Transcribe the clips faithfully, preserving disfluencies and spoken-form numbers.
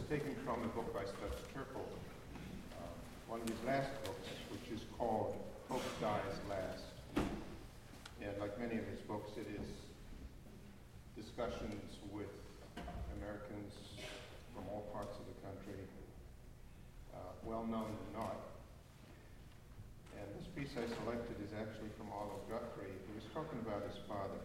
taken from a book by Studs Terkel, uh, one of his last books, which is called Hope Dies Last. And like many of his books, it is discussions with Americans from all parts of the country, uh, well-known and not. And this piece I selected is actually from Olive Guthrie, who was talking about his father.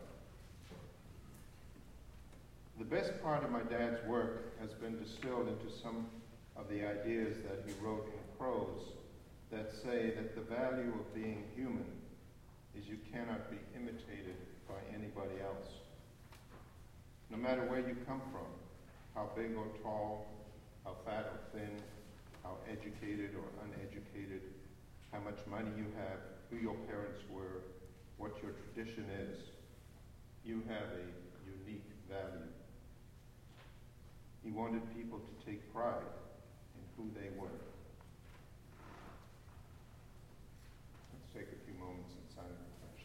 The best part of my dad's work has been distilled into some of the ideas that he wrote in prose that say that the value of being human is you cannot be imitated by anybody else. No matter where you come from, how big or tall, how fat or thin, how educated or uneducated, how much money you have, who your parents were, what your tradition is, you have a unique value. He wanted people to take pride in who they were. Let's take a few moments in silent reflection.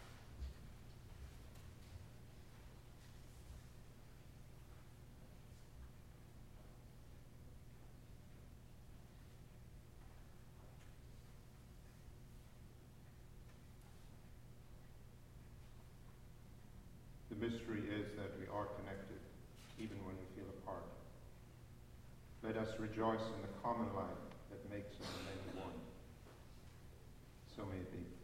The mystery is that we are connected, even when we feel apart. Let us rejoice in the common life that makes us many one. So may it be.